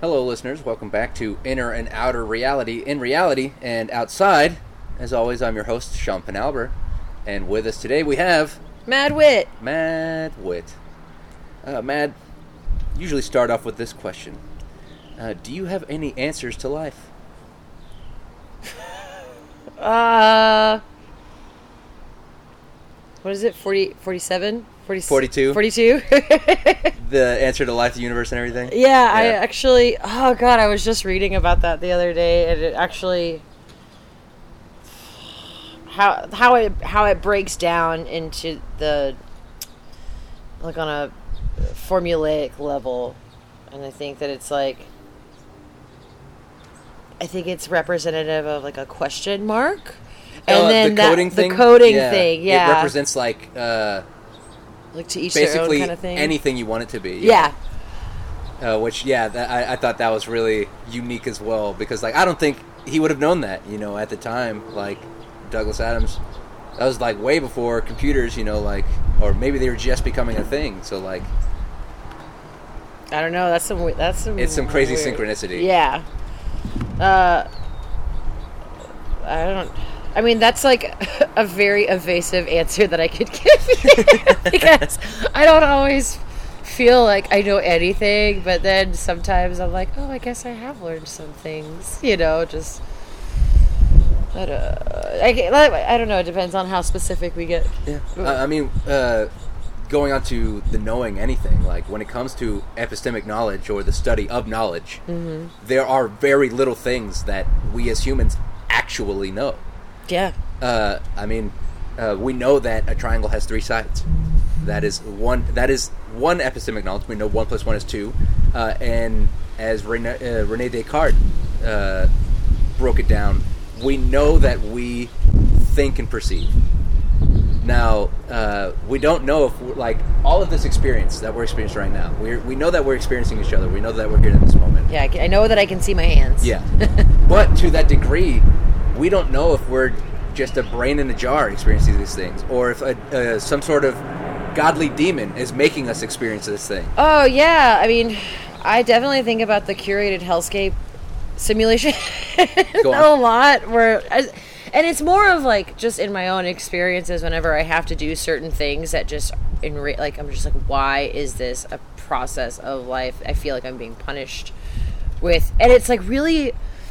Hello, listeners. Welcome back to Inner and Outer Reality. In reality and outside, as always, I'm your host, Sean Penalber. And with us today we have... Mad Wit. Mad Wit. Mad, usually start off with this question. Do you have any answers to life? What is it? 47? 42. 42? The answer to life, the universe, and everything? Yeah, I actually... Oh, God, I was just reading about that the other day, and it actually... How it breaks down into the... Like, on a formulaic level. And I think that it's like... I think it's representative of, like, a question mark. And then the coding thing? The coding thing, yeah. It represents, like to each their own kind of thing. Basically anything you want it to be. Yeah. I thought that was really unique as well. Because, like, I don't think he would have known that, you know, at the time. Like, Douglas Adams, that was, like, way before computers, you know, like... Or maybe they were just becoming a thing, so, like... I don't know, that's some It's some crazy weird synchronicity. Yeah. I mean, that's like a very evasive answer that I could give you because I don't always feel like I know anything, but then sometimes I'm like, oh, I guess I have learned some things, you know, just, I don't know, it depends on how specific we get. Yeah. I mean, going on to the knowing anything, like when it comes to epistemic knowledge or the study of knowledge, there are very little things that we as humans actually know. Yeah. I mean, we know that a triangle has three sides. That is one epistemic knowledge. We know 1 + 1 is 2. And as Rene Descartes broke it down, we know that we think and perceive. Now, we don't know if, like, all of this experience that we're experiencing right now, we know that we're experiencing each other. We know that we're here in this moment. Yeah, I know that I can see my hands. Yeah. But to that degree, we don't know if we're just a brain in a jar experiencing these things, or if some sort of godly demon is making us experience this thing. Oh, yeah. I mean, I definitely think about the curated hellscape simulation a lot, and it's more of, like, just in my own experiences whenever I have to do certain things that just, like, I'm just like, why is this a process of life I feel like I'm being punished with? And it's, like, really...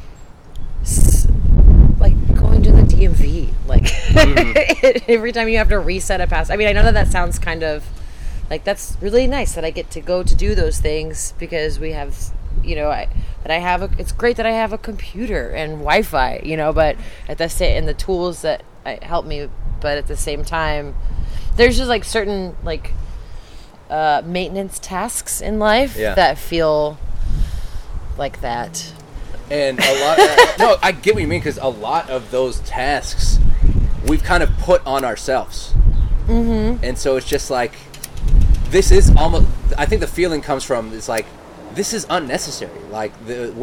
like going to the DMV, like every time you have to reset a pass. I mean, I know that sounds kind of like, that's really nice that I get to go to do those things because we have, you know, it's great that I have a computer and Wi-Fi, you know, but and the tools that help me, but at the same time, there's just like certain like maintenance tasks in life that feel like that. And a lot... no, I get what you mean, because a lot of those tasks we've kind of put on ourselves. Mm-hmm. And so it's just like, this is almost... I think the feeling comes from, it's like, this is unnecessary. Like,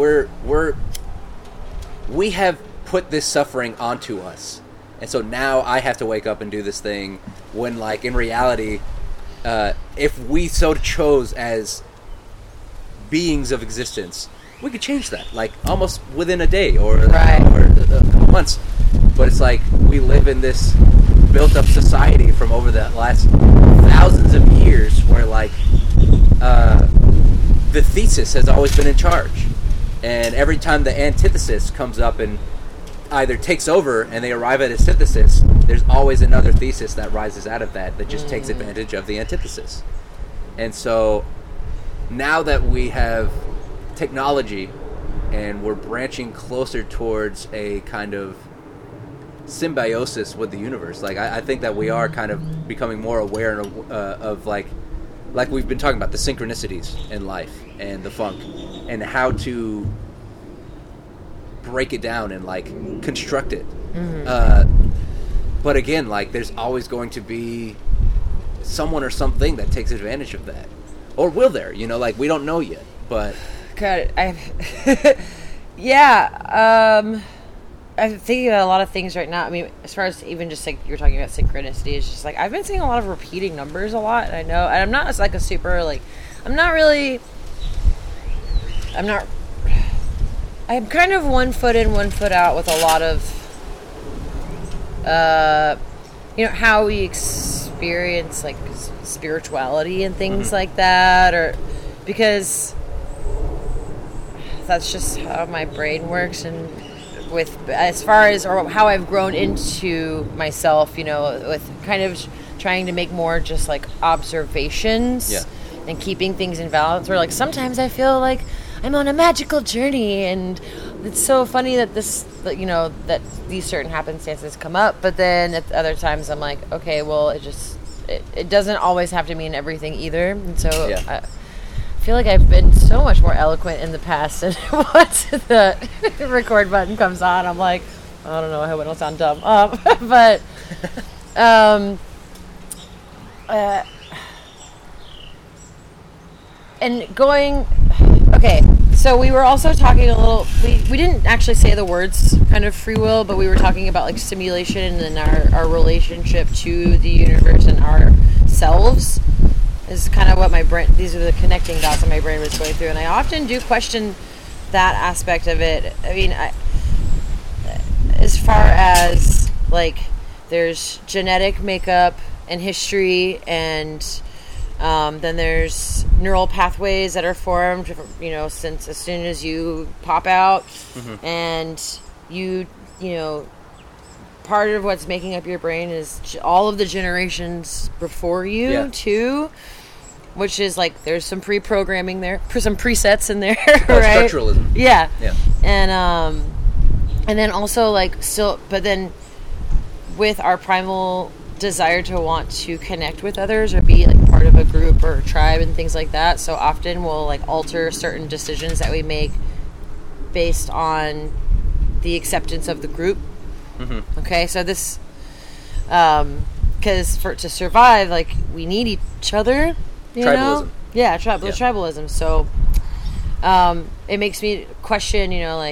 we have put this suffering onto us. And so now I have to wake up and do this thing when, like, in reality, if we so chose as beings of existence... we could change that, like, almost within a day or a couple months. But it's like, we live in this built-up society from over the last thousands of years where, like, the thesis has always been in charge. And every time the antithesis comes up and either takes over and they arrive at a synthesis, there's always another thesis that rises out of that just takes advantage of the antithesis. And so, now that we have... technology, and we're branching closer towards a kind of symbiosis with the universe. Like, I think that we are kind of becoming more aware of like we've been talking about, the synchronicities in life and the funk, and how to break it down and, like, construct it. But again, like, there's always going to be someone or something that takes advantage of that. Or will there? You know, like, we don't know yet, but... God, I'm thinking about a lot of things right now. I mean, as far as even just like you're talking about synchronicity, it's just like I've been seeing a lot of repeating numbers a lot. And I know, and I'm not like a super like, I'm not I'm kind of 1 foot in, 1 foot out with a lot of, how we experience like spirituality and things like that, or because that's just how my brain works, and with as far as or how I've grown into myself, with kind of trying to make more just like observations and keeping things in balance, where like sometimes I feel like I'm on a magical journey, and it's so funny that that these certain happenstances come up, but then at other times I'm like, okay, well, it doesn't always have to mean everything either. And so I feel like I've been so much more eloquent in the past, and once the record button comes on, I'm like, I don't know, I hope I don't sound dumb. But and going, okay, so we were also talking a little, we didn't actually say the words kind of free will, but we were talking about like simulation and our relationship to the universe and ourselves is kind of what my brain, these are the connecting dots that my brain was going through. And I often do question that aspect of it. I mean, as far as like there's genetic makeup and history, and then there's neural pathways that are formed, since as soon as you pop out, and part of what's making up your brain is all of the generations before you too, which is like there's some pre-programming there, some presets in there, right? Structuralism. Yeah. And then also like still, but then with our primal desire to want to connect with others or be like part of a group or a tribe and things like that, so often we'll like alter certain decisions that we make based on the acceptance of the group. Okay, so this because to survive, like we need each other, tribalism. Tribalism. So it makes me question, like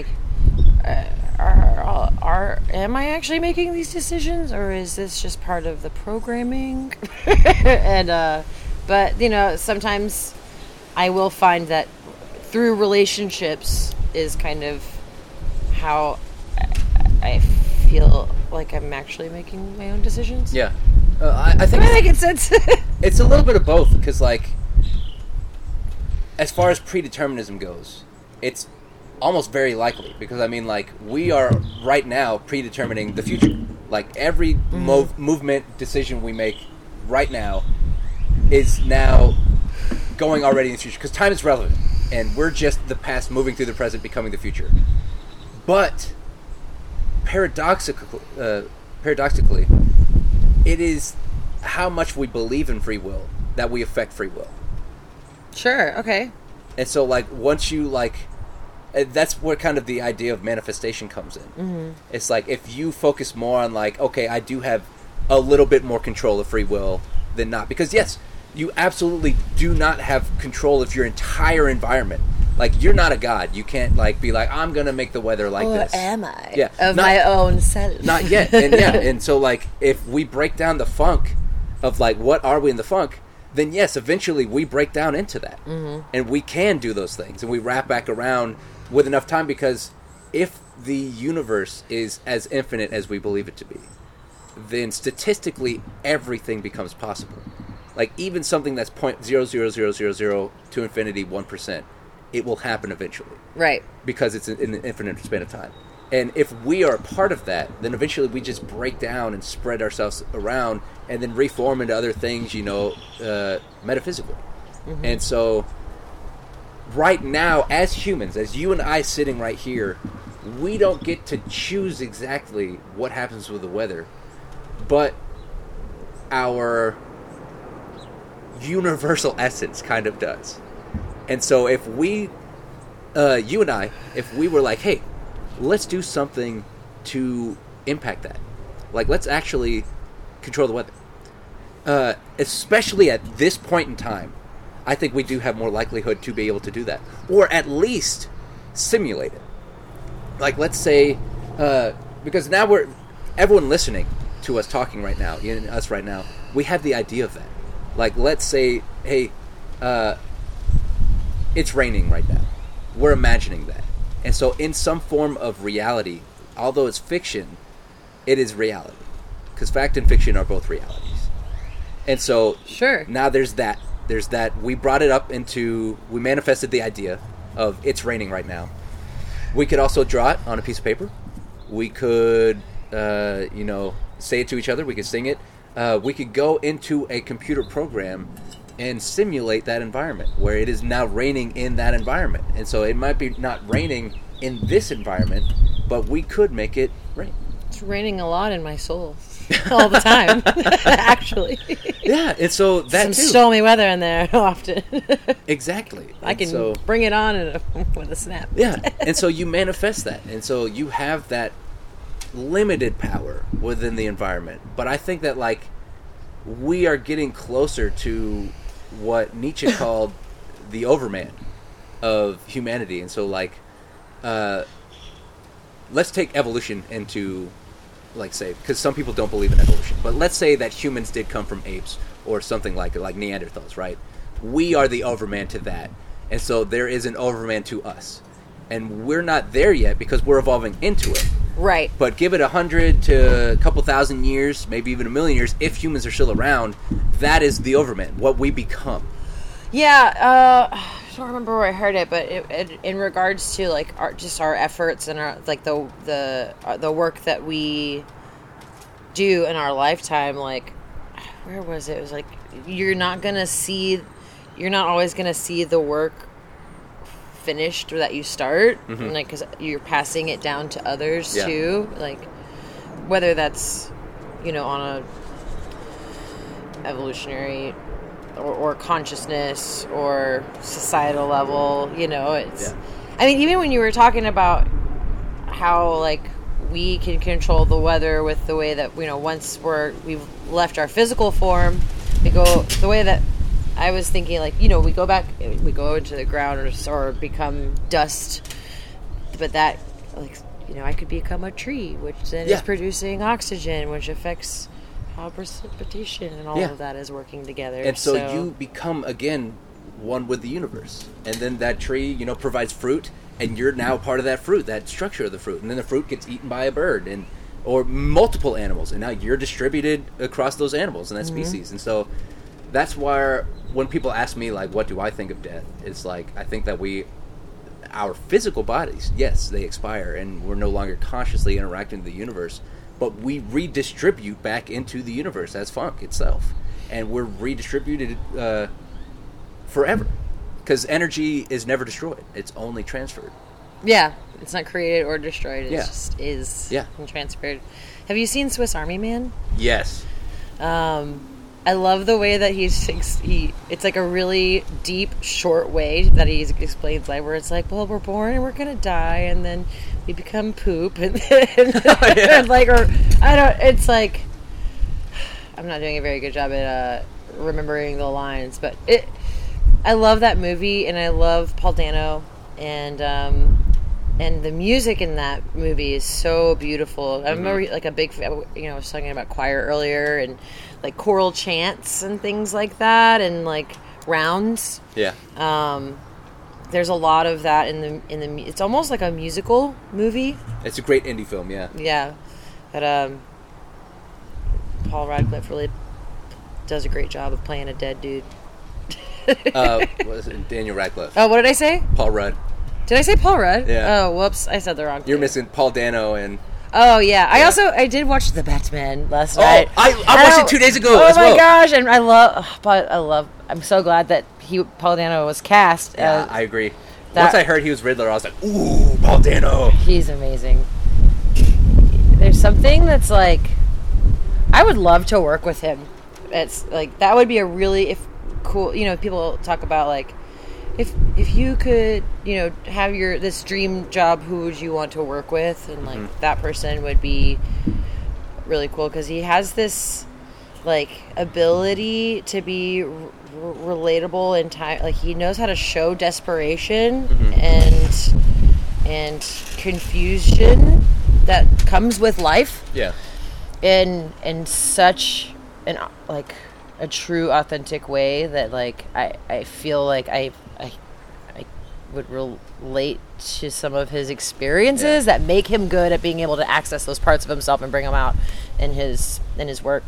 am I actually making these decisions, or is this just part of the programming? And but sometimes I will find that through relationships is kind of how I feel like I'm actually making my own decisions. Yeah, I think am I making sense? It's a little bit of both, because like as far as predeterminism goes, it's almost very likely, because I mean, like, we are right now predetermining the future. Like every movement decision we make right now is now going already in the future, because time is relevant, and we're just the past moving through the present, becoming the future. But paradoxically, it is how much we believe in free will that we affect free will. Sure. Okay. And so, like, once you that's where kind of the idea of manifestation comes in. It's like, if you focus more on like, okay, I do have a little bit more control of free will than not, because yes, you absolutely do not have control of your entire environment. Like, you're not a god. You can't like be like, I'm gonna make the weather like this. Or am I? Yeah, my own self. Not yet. And and so like, if we break down the funk of like, what are we in the funk, then yes, eventually we break down into that, and we can do those things, and we wrap back around with enough time, because if the universe is as infinite as we believe it to be, then statistically everything becomes possible. Like, even something that's 0.00000 to infinity 1%, it will happen eventually. Right. Because it's in an infinite span of time. And if we are a part of that, then eventually we just break down and spread ourselves around and then reform into other things, metaphysical. And so right now, as humans, as you and I sitting right here, we don't get to choose exactly what happens with the weather, but our universal essence kind of does. And so if we, you and I, if we were like, hey, let's do something to impact that. Like, let's actually control the weather. Especially at this point in time, I think we do have more likelihood to be able to do that. Or at least simulate it. Like, let's say, because now everyone listening to us talking right now, us right now, we have the idea of that. Like, let's say, hey, it's raining right now. We're imagining that. And so in some form of reality, although it's fiction, it is reality. Because fact and fiction are both realities. And so Sure. now there's that. There's that. We brought it up into, we manifested the idea of it's raining right now. We could also draw it on a piece of paper. We could, say it to each other. We could sing it. We could go into a computer program and simulate that environment where it is now raining in that environment. And so it might be not raining in this environment, but we could make it rain. It's raining a lot in my soul. All the time, actually. Yeah, and so that Some too. stormy weather in there often. Exactly. I And can so, bring it on with a snap. yeah, and so you manifest that. And so you have that limited power within the environment. But I think that, like, we are getting closer to what Nietzsche called the overman of humanity. And so, like, let's take evolution into, like, say, because some people don't believe in evolution, but let's say that humans did come from apes or something like Neanderthals, right? We are the overman to that. And so there is an overman to us. And we're not there yet because we're evolving into it. Right. But give it 100 to a couple thousand years, maybe even 1,000,000 years, if humans are still around, that is the overman, what we become. Yeah, I don't remember where I heard it, but in regards to like our efforts and our like the work that we do in our lifetime, like where was it? It was like you're not always gonna see the work finished or that you start, and like because you're passing it down to others too, like whether that's on a evolutionary or consciousness or societal level, it's I mean, even when you were talking about how like we can control the weather with the way that once we've left our physical form, we go the way that I was thinking, like, we go into the ground or become dust, but that, like, I could become a tree, which then is producing oxygen, which affects how precipitation and all of that is working together. And so you become, again, one with the universe. And then that tree, provides fruit, and you're now part of that fruit, that structure of the fruit. And then the fruit gets eaten by a bird or multiple animals, and now you're distributed across those animals and that species. And so that's why when people ask me, like, what do I think of death, it's like, I think that our physical bodies, yes, they expire, and we're no longer consciously interacting with the universe, but we redistribute back into the universe as funk itself. And we're redistributed forever. Because energy is never destroyed. It's only transferred. Yeah. It's not created or destroyed. It just is and transferred. Have you seen Swiss Army Man? Yes. I love the way that it's like a really deep, short way that he explains life, where it's like, well, we're born and we're going to die, and then we become poop, and then, like, or, I don't, it's like, I'm not doing a very good job at remembering the lines, but I love that movie, and I love Paul Dano, and the music in that movie is so beautiful. I remember, like, I was talking about choir earlier, and like choral chants and things like that, and like rounds. Yeah. There's a lot of that in the. It's almost like a musical movie. It's a great indie film. Yeah. Yeah, but Paul Radcliffe really does a great job of playing a dead dude. Was it Daniel Radcliffe? Oh, what did I say? Paul Rudd. Did I say Paul Rudd? Yeah. Oh, whoops! I said the wrong thing. You're missing Paul Dano and. Oh yeah, I did watch The Batman last night. I watched it 2 days ago. Oh as my well. gosh, and I'm so glad that Paul Dano was cast. Yeah, I agree. Once I heard he was Riddler, I was like, ooh, Paul Dano. He's amazing. There's something that's like, I would love to work with him. It's like, that would be a really cool. People talk about like, if you could, have this dream job, who would you want to work with? And like that person would be really cool, because he has this like ability to be relatable in time. Like, he knows how to show desperation and confusion that comes with life. Yeah. In such an like a true, authentic way that like I feel like I would relate to some of his experiences that make him good at being able to access those parts of himself and bring them out in his work.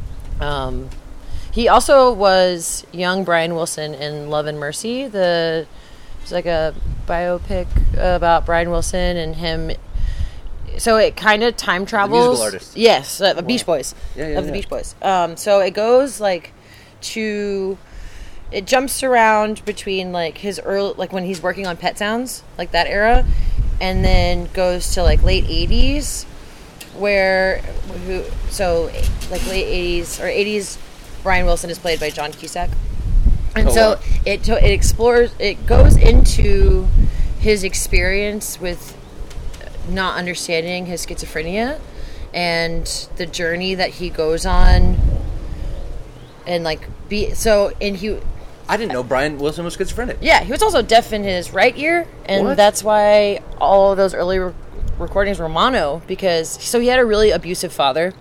He also was young Brian Wilson in Love and Mercy. It's like a biopic about Brian Wilson and him. So it kind of time travels. The musical artist. Yes, Beach Boys. The Beach Boys. So it goes like to. It jumps around between like his early, like when he's working on Pet Sounds, like that era, and then goes to like late 80s, like late 80s or 80s, Brian Wilson is played by John Cusack. And it explores, it goes into his experience with not understanding his schizophrenia and the journey that he goes on and like I didn't know Brian Wilson was schizophrenic. Yeah, he was also deaf in his right ear, and that's why all of those early recordings were mono, because he had a really abusive father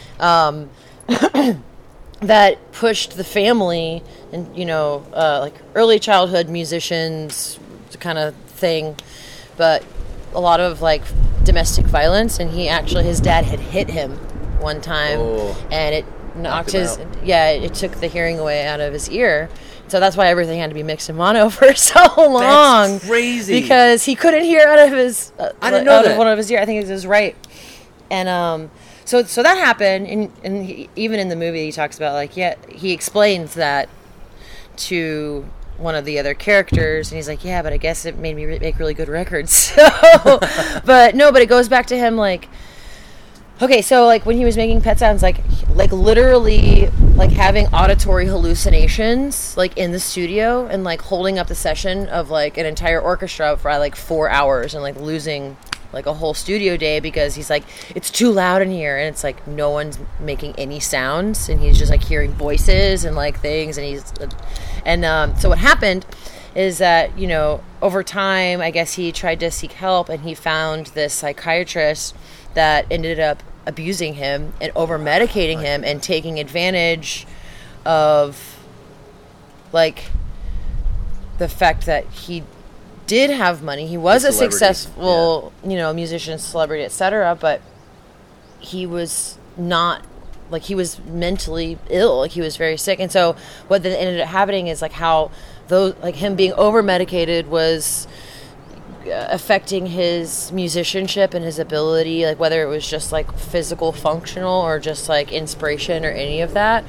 that pushed the family and, like early childhood musicians kind of thing, but a lot of like domestic violence, and his dad had hit him one time and it knocked it took the hearing away out of his ear. So that's why everything had to be mixed in mono for so long. That's crazy. Because he couldn't hear out of his I didn't know that. of one of his ears. I think it was his right. And so that happened, and even in the movie he talks about he explains that to one of the other characters, and he's like, yeah, but I guess it made me make really good records. So, but it goes back to him like, okay, so like when he was making Pet Sounds, like literally like having auditory hallucinations like in the studio and like holding up the session of like an entire orchestra for like 4 hours and like losing like a whole studio day because he's like, it's too loud in here, and it's like no one's making any sounds, and he's just like hearing voices and like things, and so what happened is that over time I guess he tried to seek help, and he found this psychiatrist that ended up abusing him and over medicating him and taking advantage of like the fact that he did have money. He was a successful, musician, celebrity, etc. But he was not, like, he was mentally ill. Like, he was very sick. And so what then ended up happening is like how those, like him being over medicated was affecting his musicianship and his ability, like whether it was just like physical functional or just like inspiration or any of that,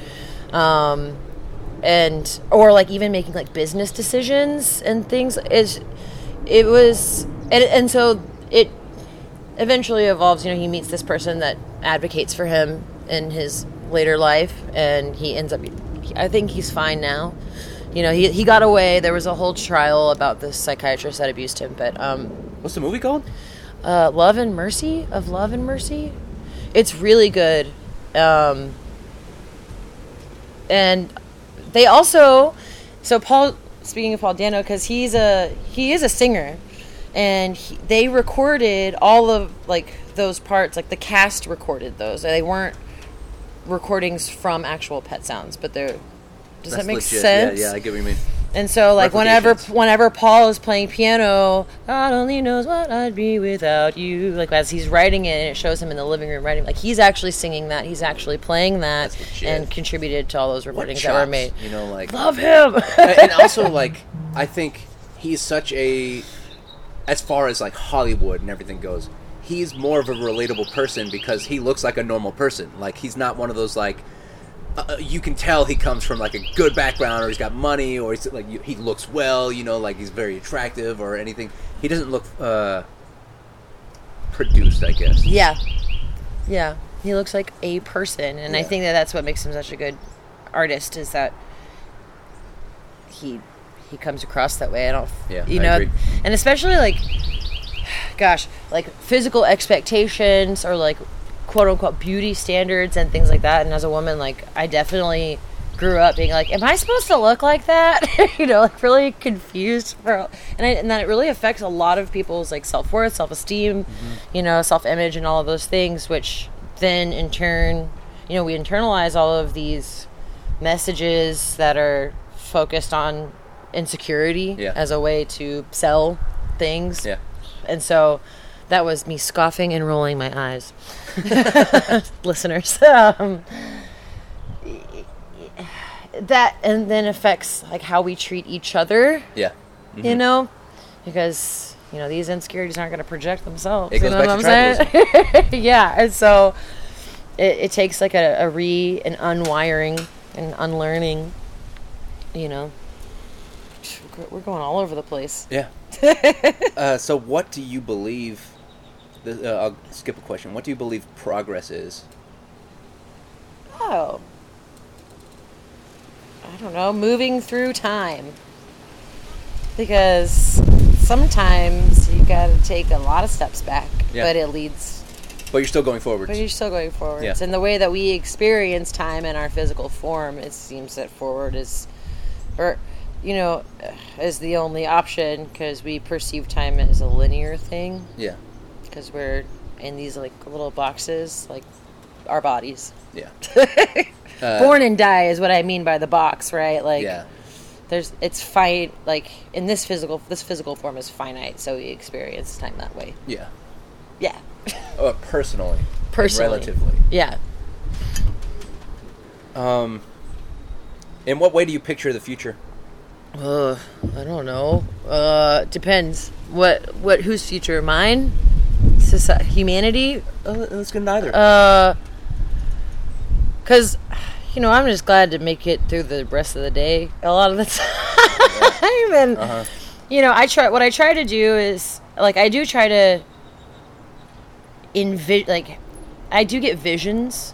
or like even making like business decisions and things. So it eventually evolves. He meets this person that advocates for him in his later life, and he ends up, I think he's fine now. He got away. There was a whole trial about this psychiatrist that abused him. But what's the movie called? Love and Mercy. It's really good. And they also, Paul. Speaking of Paul Dano, because he is a singer, and they recorded all of like those parts. Like the cast recorded those. They weren't recordings from actual Pet Sounds, but they're. Does that make legit sense? Yeah, I get what you mean. And so, like, whenever Paul is playing piano, God only knows what I'd be without you. Like, as he's writing it, and it shows him in the living room writing, like, he's actually singing that. He's actually playing that, and contributed to all those recordings that were made. Love him. And also, like, I think he's such as far as like Hollywood and everything goes, he's more of a relatable person because he looks like a normal person. Like, he's not one of those like. You can tell he comes from like a good background, or he's got money, or he's like he looks well, like he's very attractive or anything. He doesn't look produced, I guess. Yeah, he looks like a person, and I think that's what makes him such a good artist, is that he comes across that way. I agree. And especially like, gosh, like physical expectations or like quote unquote beauty standards and things like that. And as a woman, like, I definitely grew up being like, am I supposed to look like that? Like really confused and that it really affects a lot of people's like self-worth, self-esteem, self-image and all of those things, which then in turn, we internalize all of these messages that are focused on insecurity Yeah. as a way to sell things. Yeah. And so that was me scoffing and rolling my eyes. Listeners. That and then affects like how we treat each other, Yeah. you know, because these insecurities aren't going to project themselves. It goes you know back what to I'm saying? Yeah, and so it takes like an unwiring and unlearning. We're going all over the place. Yeah. So what do you believe? I'll skip a question. What do you believe progress is? Oh. I don't know, moving through time. Because sometimes you got to take a lot of steps back, but it leads. But you're still going forwards. But you're still going forwards. Yeah. And the way that we experience time in our physical form, it seems that forward is the only option because we perceive time as a linear thing. Yeah. Because we're in these like little boxes, like our bodies. Yeah. Born and die is what I mean by the box, right? Like, yeah. it's finite. Like in this physical form is finite, so we experience time that way. Yeah. Yeah. Personally. Personally. Relatively. Yeah. In what way do you picture the future? I don't know. Depends. What? Whose future? Mine? Humanity? Let's get neither. Because, I'm just glad to make it through the rest of the day a lot of the time. And, what I try to do is, like, I do try to I do get visions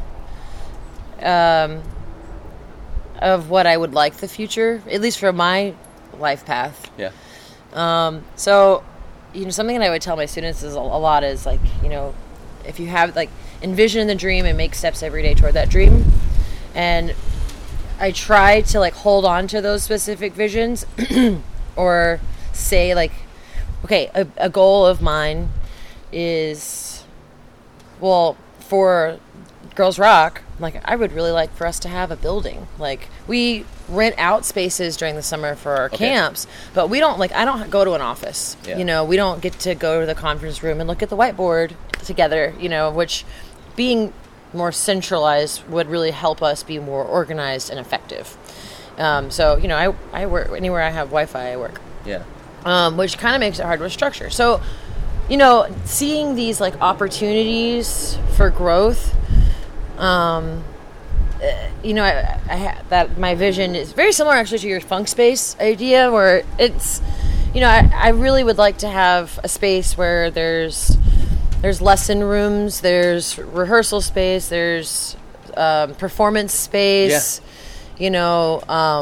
of what I would like the future, at least for my life path. Yeah. So, something that I would tell my students is a lot is like, if you have like envision the dream and make steps every day toward that dream. And I try to like hold on to those specific visions or say like, okay, a goal of mine is, well, for Girls Rock, like I would really like for us to have a building. Like we rent out spaces during the summer for our camps, but we don't I don't go to an office. Yeah. We don't get to go to the conference room and look at the whiteboard together, which being more centralized would really help us be more organized and effective. So, I work anywhere I have Wi-Fi, I work. Yeah. Which kind of makes it hard with structure. So, seeing these like opportunities for growth, I that my vision is very similar actually to your funk space idea, where it's, I really would like to have a space where there's lesson rooms, there's rehearsal space, there's performance space, because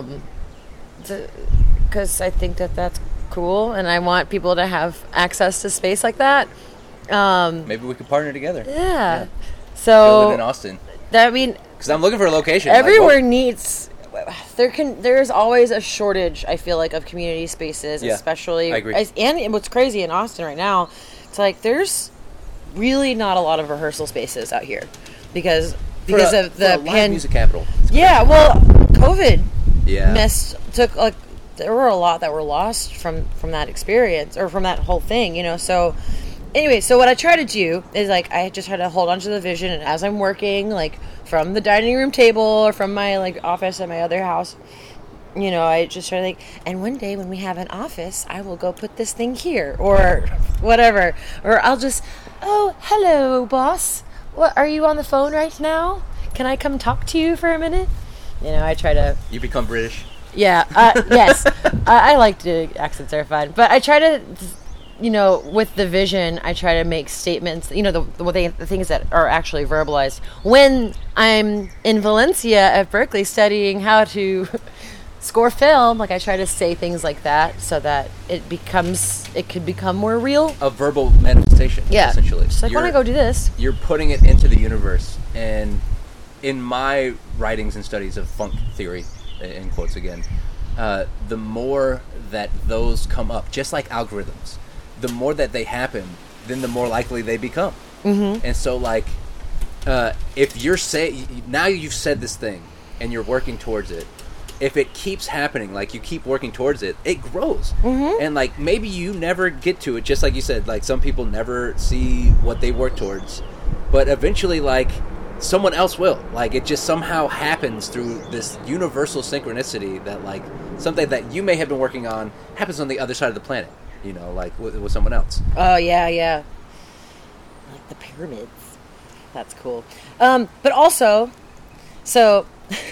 I think that's cool, and I want people to have access to space like that. Maybe we could partner together. Yeah. So build it in Austin. Because I'm looking for a location. Everywhere needs. There's always a shortage, I feel like, of community spaces, especially. I agree. And what's crazy in Austin right now, it's like there's really not a lot of rehearsal spaces out here because of the live music capital. Yeah, well, COVID took like there were a lot that were lost from that experience or from that whole thing, So anyway, so what I try to do is like I just try to hold on to the vision, and as I'm working, like from the dining room table or from my like office at my other house, I just try to think, and one day when we have an office, I will go put this thing here or whatever, or I'll just, oh, hello, boss. What, are you on the phone right now? Can I come talk to you for a minute? I try to. You become British. Yeah. Yes. I like to accents are fun, but I try to. With the vision, I try to make statements, the things that are actually verbalized. When I'm in Valencia at Berkeley studying how to score film, like I try to say things like that so that it could become more real. A verbal manifestation, essentially. Just like, when I go do this. You're putting it into the universe. And in my writings and studies of funk theory, in quotes again, the more that those come up, just like algorithms, the more that they happen, then the more likely they become. Mm-hmm. And so, like, if you're now you've said this thing and you're working towards it, if it keeps happening, like you keep working towards it, it grows. Mm-hmm. And like maybe you never get to it, just like you said, like some people never see what they work towards, but eventually like someone else will. Like it just somehow happens through this universal synchronicity that like something that you may have been working on happens on the other side of the planet, you know, like with someone else. Oh yeah, like the pyramids. That's cool. But also, so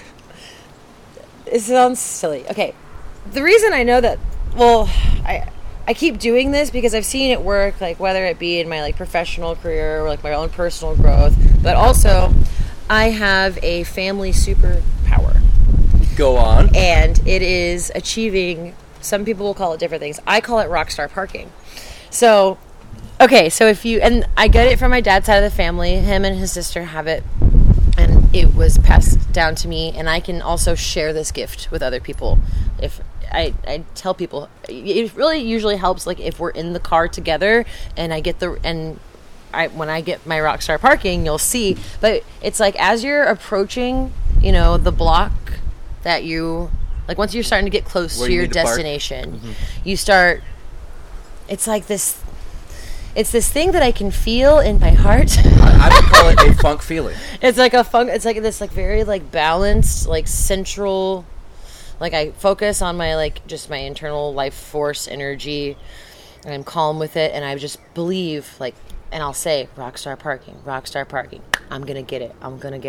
it sounds silly. Okay, the reason I know that, well, I keep doing this because I've seen it work, like whether it be in my like professional career or like my own personal growth, but also I have a family superpower. Go on. And it is achieving, some people will call it different things. I call it rockstar parking. So, okay, so if you, and I get it from my dad's side of the family, him and his sister have it, and it was passed down to me, and I can also share this gift with other people. If I tell people, it really usually helps, like if we're in the car together, and I get when I get my rockstar parking, you'll see, but it's like as you're approaching, you know, the block that you, like once you're starting to get close to your destination, you start, it's like this, it's this thing that I can feel in my heart. I would call it a funk feeling. It's like a funk, it's like this like very like balanced, like central, like I focus on my like just my internal life force energy, and I'm calm with it, and I just believe like, and I'll say rockstar parking, I'm gonna get it,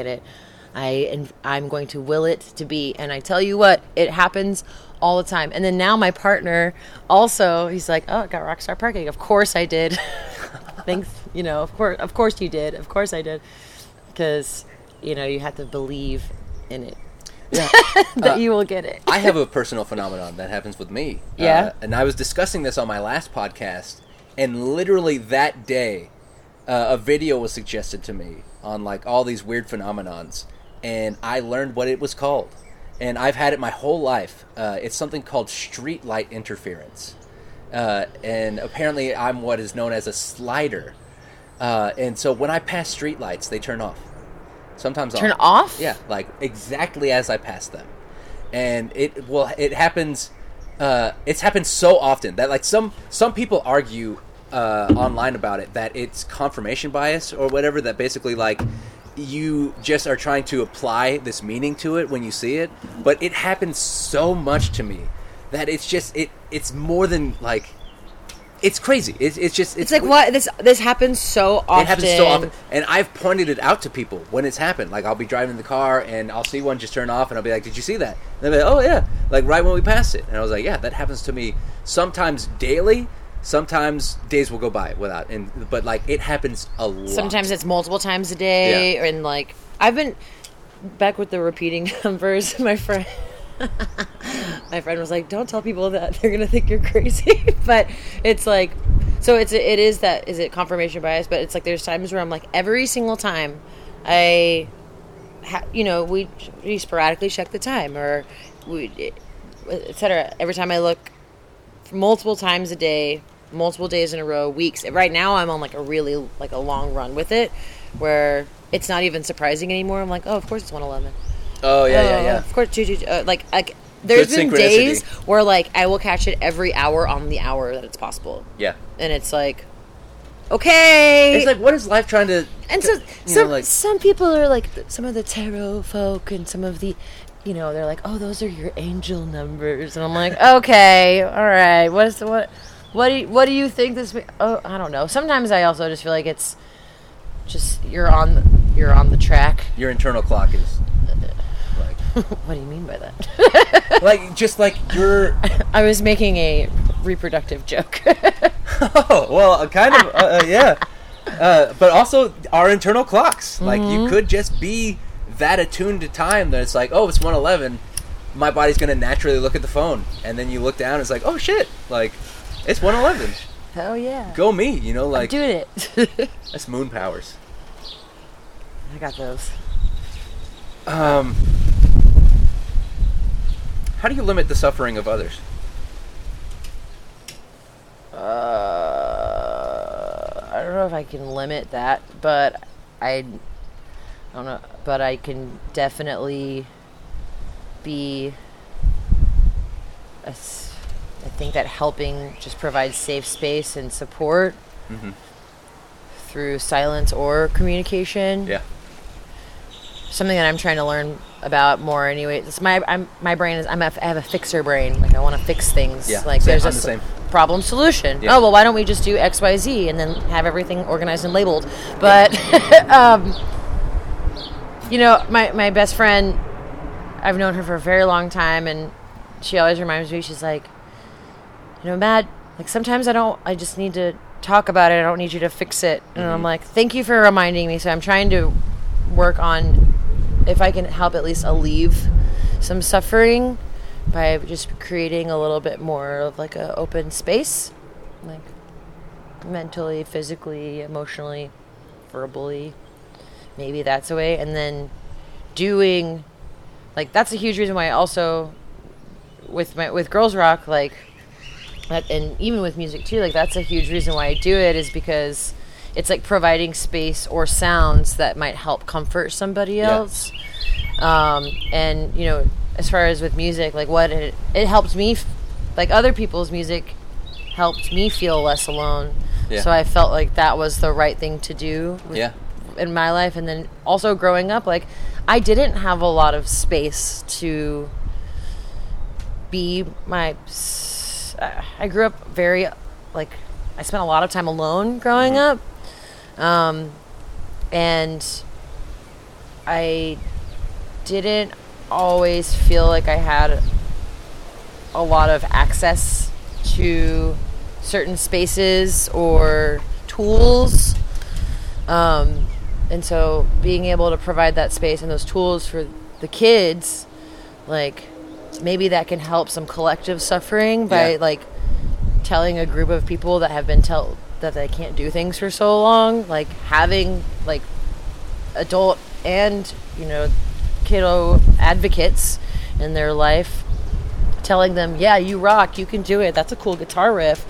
I'm going to will it to be. And I tell you what, it happens all the time. And then now my partner also, he's like, oh, I got rockstar parking. Of course I did. Thanks. You know, of course you did. Of course I did. Because, you know, you have to believe in it. Yeah. that you will get it. I have a personal phenomenon that happens with me. Yeah. And I was discussing this on my last podcast, and literally that day, a video was suggested to me on like all these weird phenomenons, and I learned what it was called. And I've had it my whole life. It's something called street light interference. And apparently I'm what is known as a slider. And so when I pass street lights, they turn off. Sometimes turn off? Yeah, like exactly as I pass them. And it happens, it's happened so often that like some people argue online about it, that it's confirmation bias or whatever, that basically like you just are trying to apply this meaning to it when you see it. But it happens so much to me that it's just it's more than like, it's crazy. It's like what this happens so often. It happens so often, and I've pointed it out to people when it's happened. Like I'll be driving in the car and I'll see one just turn off, and I'll be like, "Did you see that?" And they'll be like, "Oh yeah," like right when we passed it. And I was like, "Yeah, that happens to me sometimes daily. Sometimes days will go by without." But like it happens a lot. Sometimes it's multiple times a day, yeah. And like I've been back with the repeating numbers. My friend was like, "Don't tell people that; they're gonna think you're crazy." But it's like, so it is that, is it confirmation bias? But it's like there's times where I'm like, every single time we sporadically check the time, or etc. Every time I look, multiple times a day, multiple days in a row, weeks. Right now I'm on like a really like a long run with it, where it's not even surprising anymore. I'm like, oh, of course it's 111. Oh yeah. Of course, like there's been days where like I will catch it every hour on the hour that it's possible. Yeah. And it's like, okay. It's like, what is life trying to? And so some people are like, some of the tarot folk and some of the, you know, they're like, oh, those are your angel numbers, and I'm like, okay, all right, what do you think this? Oh, I don't know. Sometimes I also just feel like it's just you're on the track. Your internal clock is. What do you mean by that? like you're. I was making a reproductive joke. Oh well, kind of, yeah. But also our internal clocks. Like you could just be that attuned to time that it's like, oh, it's 1:11. My body's gonna naturally look at the phone, and then you look down, and it's like, oh shit, like it's 1:11. Hell yeah. Go me, you know, like I'm doing it. That's moon powers. I got those. How do you limit the suffering of others? I don't know if I can limit that, but I don't know. But I can definitely be I think that helping just provide safe space and support through silence or communication. Yeah. Something that I'm trying to learn about more anyway. It's my brain is I have a fixer brain. Like I want to fix things. Yeah. Like Same. there's I'm a the same. problem solution. Yeah. Oh well, why don't we just do X, Y, Z and then have everything organized and labeled? But you know, my best friend, I've known her for a very long time, and she always reminds me. She's like, you know, Matt, like sometimes I just need to talk about it. I don't need you to fix it. And I'm like, thank you for reminding me. So I'm trying to work on if I can help at least alleviate some suffering by just creating a little bit more of like a open space, like mentally, physically, emotionally, verbally. Maybe that's a way. And then doing, like, that's a huge reason why I also with Girls Rock, like, and even with music too, like that's a huge reason why I do it, is because it's like providing space or sounds that might help comfort somebody else. And you know, as far as with music, like what it helped me, like other people's music helped me feel less alone. So I felt like that was the right thing to do in my life. And then also growing up, like I didn't have a lot of space to be I grew up very, like, I spent a lot of time alone growing up. And I didn't always feel like I had a lot of access to certain spaces or tools. And so being able to provide that space and those tools for the kids, like, maybe that can help some collective suffering by like telling a group of people that have been told that they can't do things for so long, like having like adult and, you know, kiddo advocates in their life telling them, yeah, you rock, you can do it, that's a cool guitar riff.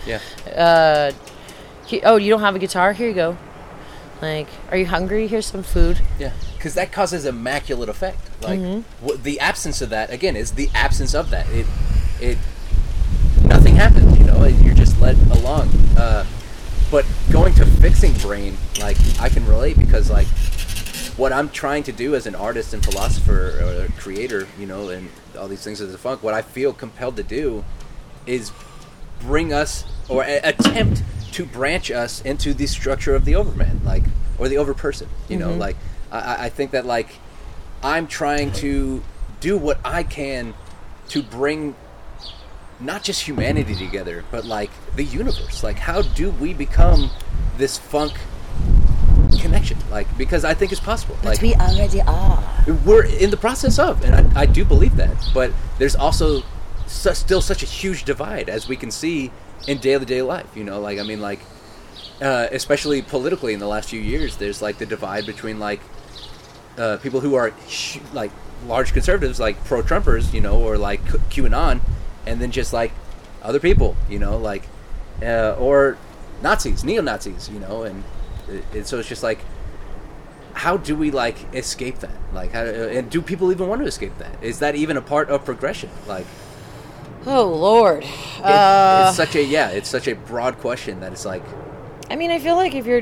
Oh, you don't have a guitar? Here you go. Like, are you hungry? Here's some food. Yeah, because that causes immaculate effect. Like, the absence of that, again, is the absence of that. It nothing happens, you know? You're just led along. But going to fixing brain, like, I can relate because, like, what I'm trying to do as an artist and philosopher or creator, you know, and all these things of the funk, what I feel compelled to do is bring us, or attempt to branch us into the structure of the Overman, like, or the Overperson, you know, like, I think that, like, I'm trying to do what I can to bring not just humanity together, but, like, the universe. Like, how do we become this funk connection? Like, because I think it's possible. But like, we already are. We're in the process of, and I do believe that. But there's also still such a huge divide, as we can see in daily life, you know, like, I mean, like, especially politically in the last few years, there's, like, the divide between, like, people who are, like, large conservatives, like, pro-Trumpers, you know, or, like, QAnon, and then just, like, other people, you know, like, or Nazis, neo-Nazis, you know, and so it's just, like, how do we, like, escape that? Like, how, and do people even want to escape that? Is that even a part of progression? Like, oh Lord, it's such a broad question that it's like. I mean, I feel like if you're,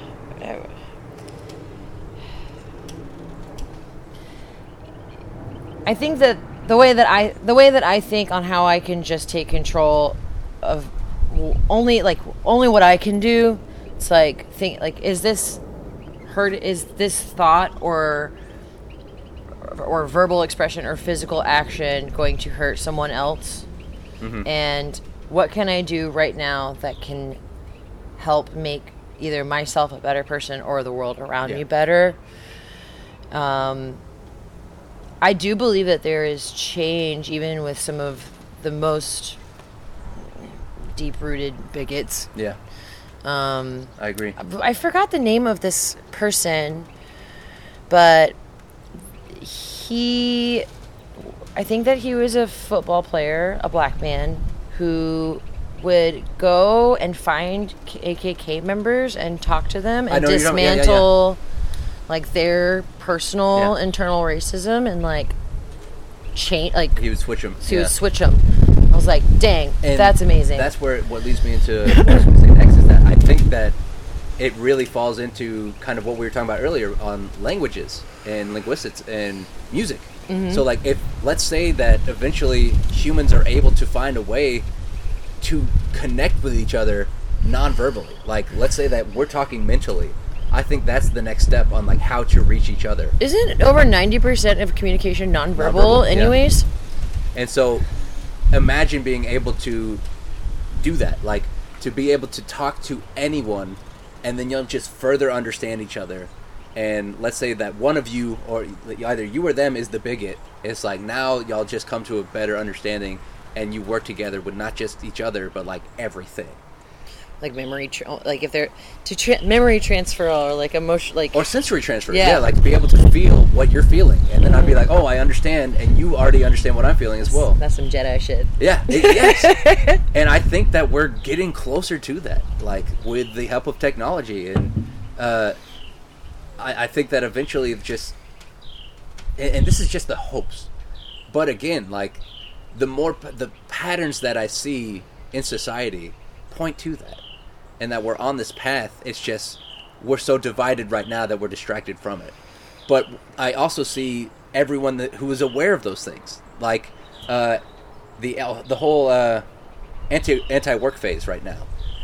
I think that the way that I think on how I can just take control of only what I can do. It's like, think, like, is this thought or verbal expression or physical action going to hurt someone else? And what can I do right now that can help make either myself a better person or the world around me better? I do believe that there is change even with some of the most deep-rooted bigots. Yeah. I agree. I forgot the name of this person, but I think that he was a football player, a black man, who would go and find KKK members and talk to them and dismantle like their personal internal racism and like change, like he would switch them. He would switch them. I was like, dang, And that's amazing. That's what leads me into what I was going to say next, is that I think that it really falls into kind of what we were talking about earlier on languages and linguistics and music. So like, if let's say that eventually humans are able to find a way to connect with each other non-verbally, like let's say that we're talking mentally, I think that's the next step on like how to reach each other. Isn't over 90% of communication nonverbal Nonverbal, anyways? Yeah. And so imagine being able to do that, like to be able to talk to anyone, and then you'll just further understand each other. And let's say that one of you, or either you or them, is the bigot. It's like now y'all just come to a better understanding, and you work together with not just each other, but like everything. Like like if they're memory transfer, or like emotion, like, Or sensory transfer. Yeah. Like to be able to feel what you're feeling, and then I'd be like, oh, I understand, and you already understand what I'm feeling as well. that's some Jedi shit. Yeah, yes. And I think that we're getting closer to that, like with the help of technology, and I think that eventually just, and this is just the hopes, but again, like the patterns that I see in society point to that, and that we're on this path. It's just we're so divided right now that we're distracted from it. But I also see everyone who is aware of those things, like the whole anti-work phase right now.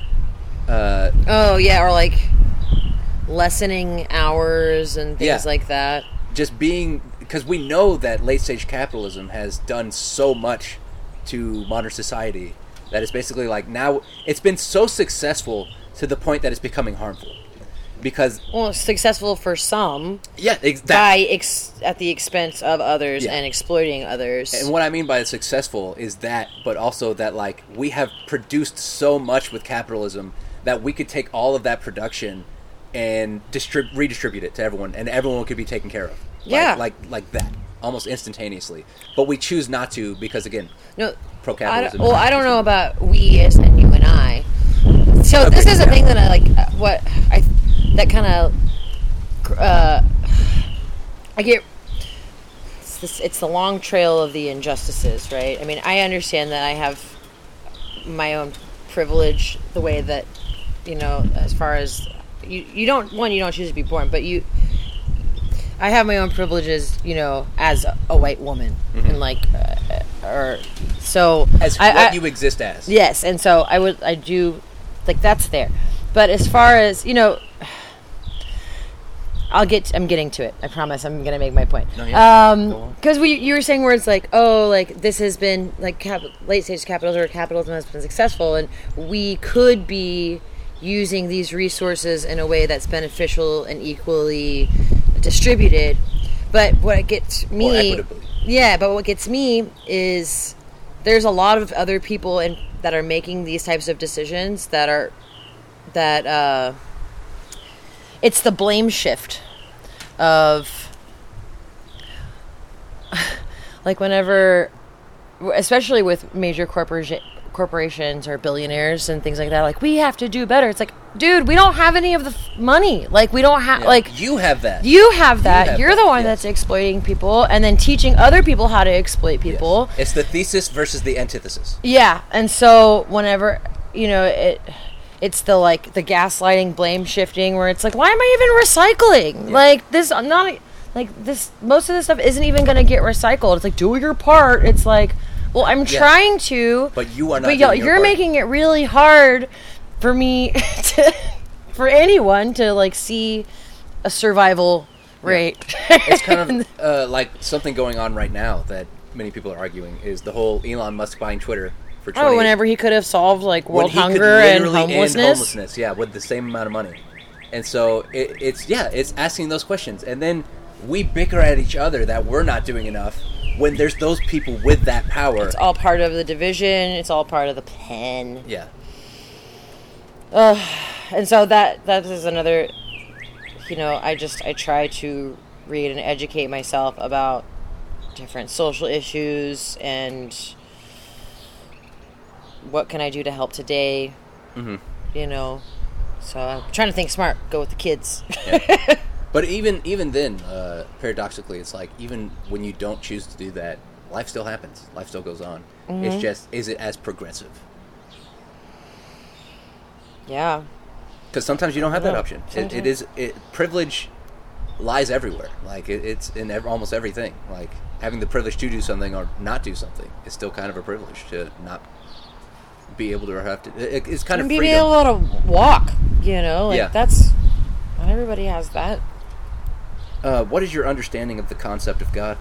Oh yeah, or like lessening hours and things like that. Just being, because we know that late stage capitalism has done so much to modern society that it's basically like now it's been so successful to the point that it's becoming harmful. Because successful for some, at the expense of others and exploiting others. And what I mean by successful is that, but also that like we have produced so much with capitalism that we could take all of that production and redistribute it to everyone, and everyone could be taken care of. Like that, almost instantaneously. But we choose not to because, again, pro-capitalism. I don't know about we as in you and I. So this is a thing that I like. That kind of I get. It's the long trail of the injustices, right? I mean, I understand that I have my own privilege, the way that, as far as you don't choose to be born, but I have my own privileges, as a white woman, and like, you exist as. Yes, and so I do, like, that's there. But as far as, I'm getting to it. I promise. I'm going to make my point. Because you were saying words like, this has been, like, late stage capitalism has been successful, and we could be using these resources in a way that's beneficial and equally distributed. But what gets me, or equitably. Yeah, but what gets me is there's a lot of other people that are making these types of decisions that it's the blame shift of like whenever, especially with major corporations or billionaires and things like that, like, we have to do better. It's like, dude, we don't have any of the money. Like, we don't have, like... You have that. You're the one that's exploiting people and then teaching other people how to exploit people. Yes. It's the thesis versus the antithesis. Yeah, and so whenever, it's the, like, the gaslighting, blame shifting, where it's like, why am I even recycling? Yeah. Like, this, I'm not... Like, this, most of this stuff isn't even going to get recycled. It's like, do your part. It's like... Well, I'm trying to, but you are not. But you're making it really hard for me, for anyone to like see a survival rate. It's kind of like something going on right now that many people are arguing is the whole Elon Musk buying Twitter for 20 years. Whenever he could have solved like world hunger and homelessness. Yeah, with the same amount of money. And so it's asking those questions, and then we bicker at each other that we're not doing enough. When there's those people with that power. It's all part of the division. It's all part of the plan. Yeah. And so that is another, I try to read and educate myself about different social issues and what can I do to help today. Mm-hmm. So I'm trying to think smart. Go with the kids. But even then, paradoxically, it's like even when you don't choose to do that, life still happens. Life still goes on. Mm-hmm. It's just, is it as progressive? Yeah. Because sometimes you don't have that option. Privilege lies everywhere. Like it's in almost everything. Like having the privilege to do something or not do something is still kind of a privilege. To not be able to or have to. It's kind of be freedom. able to walk. That's not everybody has that. What is your understanding of the concept of God?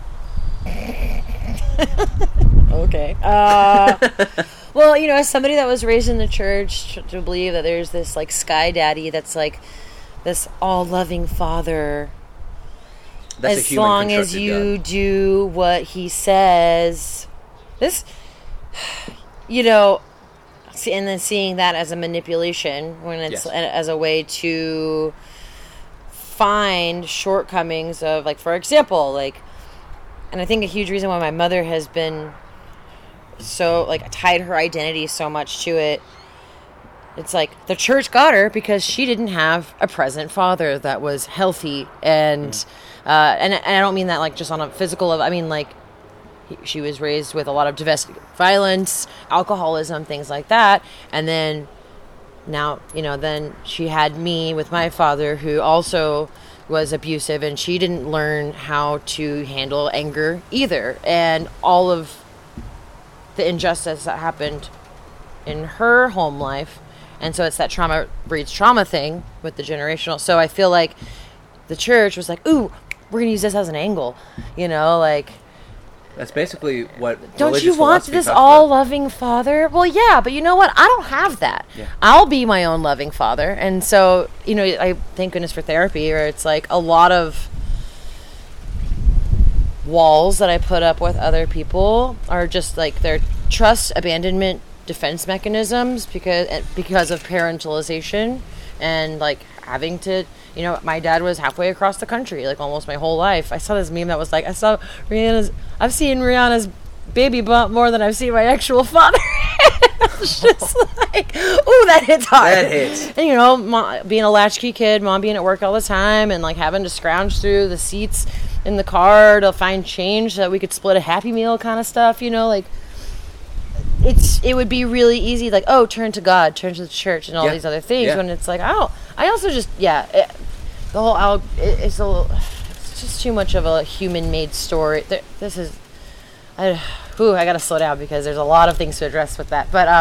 Okay. Well, as somebody that was raised in the church, to believe that there's this like sky daddy that's like this all-loving father. That's as long as you do what he says. This, and then seeing that as a manipulation when it's as a way to find shortcomings of, like, for example, like, and I think a huge reason why my mother has been so, like, tied her identity so much to it, it's like the church got her because she didn't have a present father that was healthy and and I don't mean that like just on a physical level. I mean, like, she was raised with a lot of domestic violence, alcoholism, things like that, and then now, then she had me with my father who also was abusive, and she didn't learn how to handle anger either, and all of the injustice that happened in her home life. And so it's that trauma breeds trauma thing with the generational. So I feel like the church was like, ooh, we're going to use this as an angle, like... That's basically what. Don't you want this all-loving father? Well, yeah, but you know what? I don't have that. Yeah. I'll be my own loving father. And so, I thank goodness for therapy, where it's like a lot of walls that I put up with other people are just like their trust, abandonment, defense mechanisms because of parentalization and like having to, my dad was halfway across the country, like almost my whole life. I saw this meme that was like, I've seen Rihanna's baby bump more than I've seen my actual father. It's just like, ooh, that hits hard. That hits. And mom, being a latchkey kid, mom being at work all the time and like having to scrounge through the seats in the car to find change so that we could split a Happy Meal kind of stuff, like it would be really easy, like, oh, turn to God, turn to the church and all these other things when it's like, I also just, it's just too much of a human-made story. I gotta slow down because there's a lot of things to address with that. But,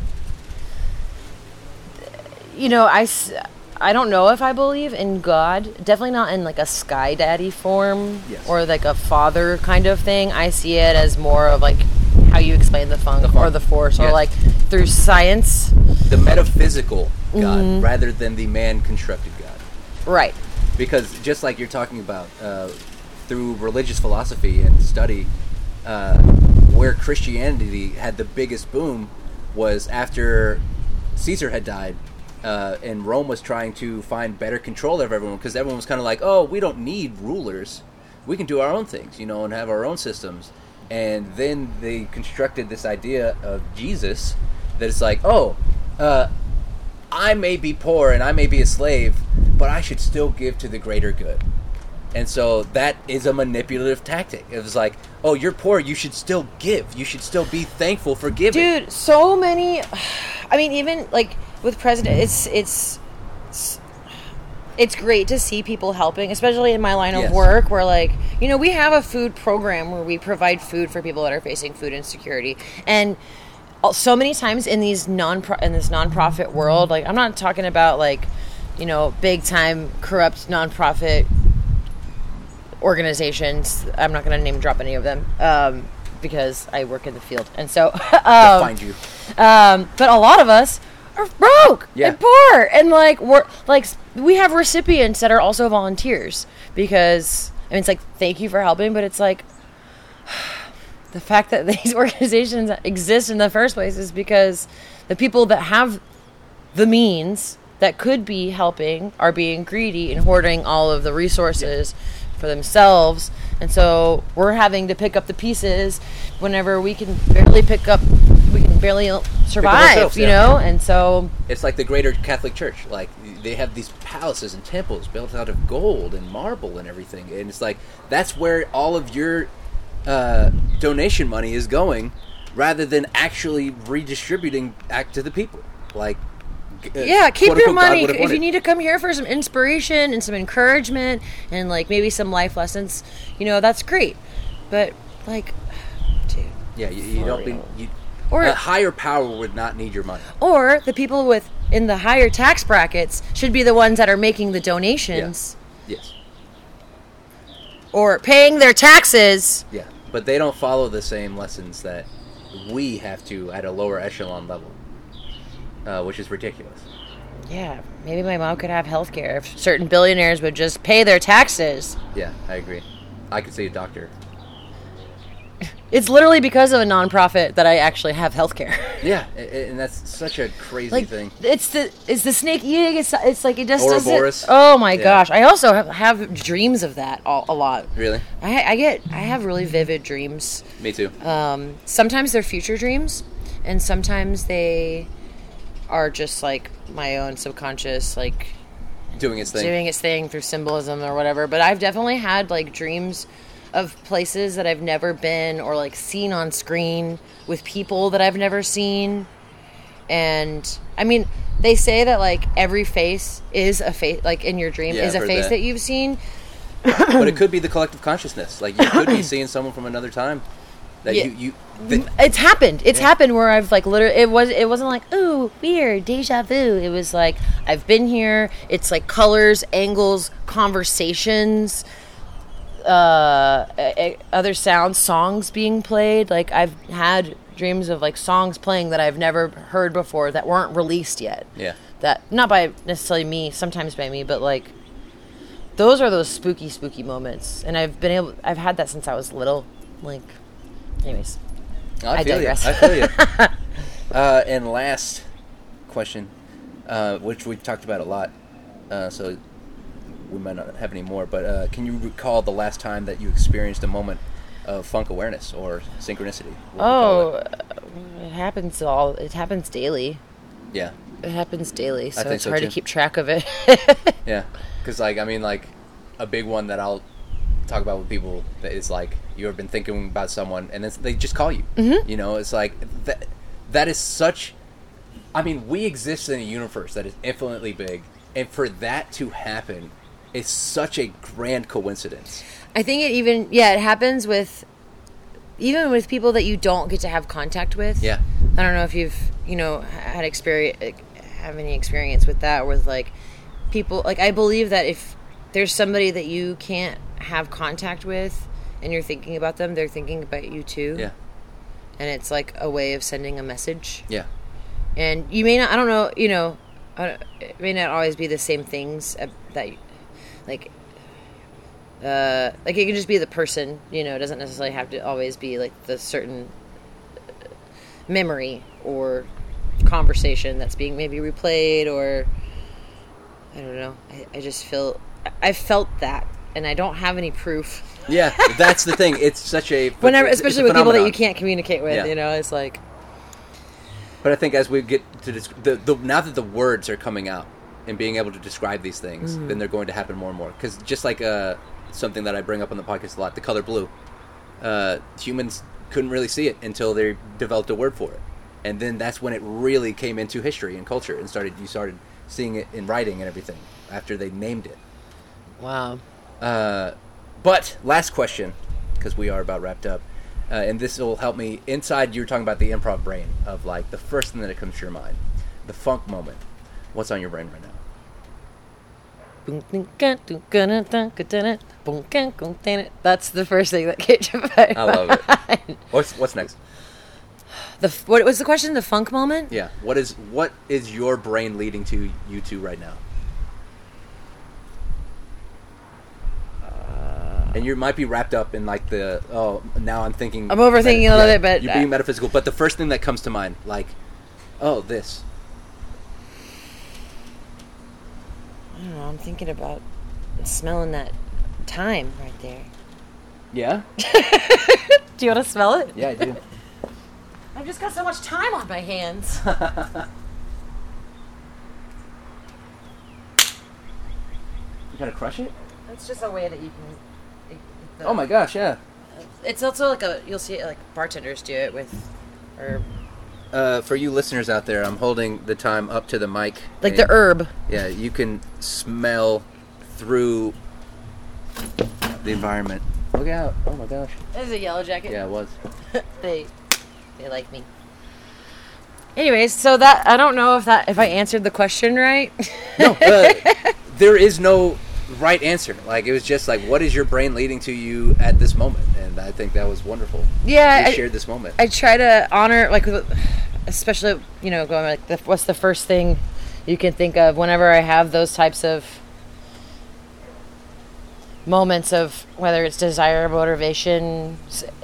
I don't know if I believe in God. Definitely not in like a sky daddy form or like a father kind of thing. I see it as more of like how you explain the funk or the force or like through science. The metaphysical God rather than the man-constructed God. Right. Because just like you're talking about, through religious philosophy and study, where Christianity had the biggest boom was after Caesar had died, and Rome was trying to find better control of everyone, because everyone was kind of like, oh, we don't need rulers. We can do our own things, and have our own systems. And then they constructed this idea of Jesus that it's like, I may be poor and I may be a slave, but I should still give to the greater good. And so that is a manipulative tactic. It was like, oh, you're poor, you should still give. You should still be thankful for giving. Dude, so many... I mean, even, like, with President, it's great to see people helping, especially in my line of work, where, like, we have a food program where we provide food for people that are facing food insecurity. And so many times in this nonprofit world, like, I'm not talking about, like, big time corrupt nonprofit organizations. I'm not going to name drop any of them because I work in the field, and so They'll find you. But a lot of us are broke and poor, and like we have recipients that are also volunteers because it's like, thank you for helping, but it's like the fact that these organizations exist in the first place is because the people that have the means that could be helping are being greedy and hoarding all of the resources for themselves. And so we're having to pick up the pieces whenever we can barely survive, and so it's like the greater Catholic Church. Like, they have these palaces and temples built out of gold and marble and everything, and it's like that's where all of your donation money is going, rather than actually redistributing back to the people. Like, yeah, keep your money. If wanted. you need to come here for some inspiration and some encouragement and like maybe some life lessons, that's great. But like, dude, yeah, you don't real. be. Or a higher power would not need your money. Or the people in the higher tax brackets should be the ones that are making the donations. Yeah. Yes. Or paying their taxes. Yeah, but they don't follow the same lessons that we have to at a lower echelon level, which is ridiculous. Yeah, maybe my mom could have health care if certain billionaires would just pay their taxes. Yeah, I agree. I could see a doctor. It's literally because of a nonprofit that I actually have health care. Yeah, and that's such a crazy thing. It's the snake eating. It's like it just Ouroboros. doesn't. Oh my gosh! I also have dreams of that a lot. Really? I have really vivid dreams. Me too. Sometimes they're future dreams, and sometimes they are just like my own subconscious, like doing its thing through symbolism or whatever. But I've definitely had like dreams of places that I've never been or like seen on screen with people that I've never seen. And I mean, they say that like every face is a face, like in your dream is a face that you've seen. But it could be the collective consciousness. Like you could be seeing someone from another time. That it's happened. It's happened where I've like literally it wasn't like, ooh, weird, deja vu. It was like I've been here. It's like colors, angles, conversations, other sounds, songs being played. Like I've had dreams of like songs playing that I've never heard before that weren't released yet. Yeah. That not by necessarily me, sometimes by me, but like those are those spooky moments. And I've had that since I was little. Like, anyways, I digress. I feel you. And last question, which we've talked about a lot, so we might not have any more, but can you recall the last time that you experienced a moment of funk awareness or synchronicity? It happens daily. Yeah. It happens daily, so it's so hard too. to keep track of it. Yeah, because like a big one that I'll talk about with people is like you have been thinking about someone and then they just call you. Mm-hmm. It's like that is such. I mean, we exist in a universe that is infinitely big, and for that to happen is such a grand coincidence. I think it happens with people that you don't get to have contact with. Yeah. I don't know if you've have any experience with that, with like people. Like I believe that if there's somebody that you can't have contact with and you're thinking about them, they're thinking about you too. Yeah. And it's like a way of sending a message. Yeah. And you may not, I don't know, it may not always be the same things that, like it can just be the person, it doesn't necessarily have to always be like the certain memory or conversation that's being maybe replayed, or I don't know. I felt that, and I don't have any proof. Yeah, that's the thing. It's such a especially with people that you can't communicate with. Yeah. It's like. But I think as we get to now that the words are coming out and being able to describe these things, then they're going to happen more and more. Because just like something that I bring up on the podcast a lot, the color blue, humans couldn't really see it until they developed a word for it, and then that's when it really came into history and culture and you started seeing it in writing and everything after they named it. Wow. But last question, because we are about wrapped up, and this will help me inside. You're talking about the improv brain of like the first thing that comes to your mind, the funk moment. What's on your brain right now? That's the first thing that came to mind. I love it. What's next? What was the question? The funk moment? Yeah. What is your brain leading to you to right now? And you might be wrapped up in like now I'm thinking. I'm overthinking a little bit, but you're being metaphysical. But the first thing that comes to mind, like, this. I don't know. I'm thinking about smelling that thyme right there. Yeah. Do you want to smell it? Yeah, I do. I've just got so much time on my hands. You gotta crush it? That's just a way that you can. Oh my gosh, yeah. It's also like you'll see it like bartenders do it with, or For you listeners out there, I'm holding the time up to the mic. like the herb. Yeah, you can smell through the environment. Look out. Oh my gosh. This is a yellow jacket. Yeah, it was. they like me. Anyways, so that I don't know if I answered the question right. No, there is no right answer. Like, it was just like, what is your brain leading to you at this moment? And I think that was wonderful. Yeah, You shared this moment. I try to honor, like, especially, going like, what's the first thing you can think of whenever I have those types of moments of whether it's desire, motivation,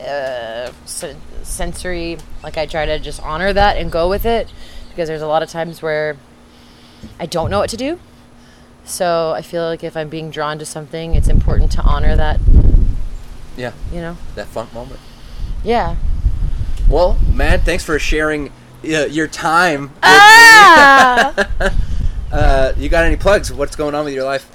sensory. Like, I try to just honor that and go with it, because there's a lot of times where I don't know what to do. So I feel like if I'm being drawn to something, it's important to honor that. Yeah. That funk moment. Yeah. Well, Matt, thanks for sharing your time with me. You got any plugs? What's going on with your life?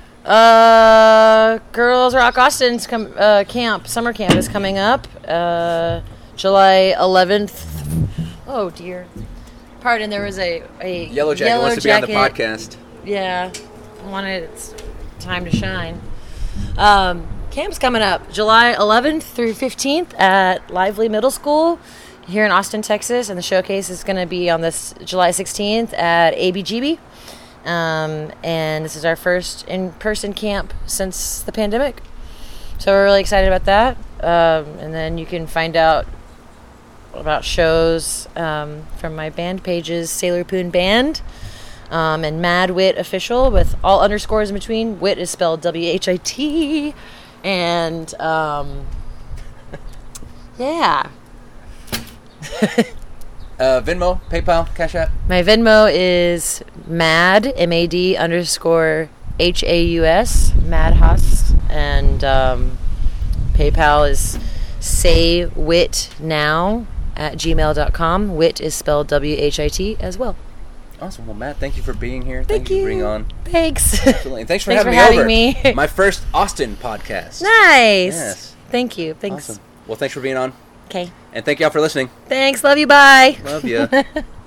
Girls Rock Austin's camp, summer camp is coming up. July 11th. Oh dear. Pardon, there was a Yellow Jacket wants to be on the podcast. Yeah. I wanted its time to shine. Camp's coming up July 11th through 15th at Lively Middle School here in Austin, Texas, and the showcase is going to be on this July 16th at ABGB. And this is our first in-person camp since the pandemic, so we're really excited about that. And then you can find out about shows from my band pages, Sailor Poon Band, and Mad Wit Official, with all underscores in between. Wit is spelled WHIT, and yeah. Venmo, PayPal, Cash App. My Venmo is mad, MAD _ HAUS, madhouse, and PayPal is saywitnow@gmail.com. Wit is spelled WHIT as well. Awesome. Well, Matt, thank you for being here. Thank you for being on. Thanks. Absolutely. And thanks for having me over. My first Austin podcast. Nice. Yes. Thank you. Thanks. Awesome. Well, thanks for being on. Okay. And thank y'all for listening. Thanks. Love you. Bye. Love you.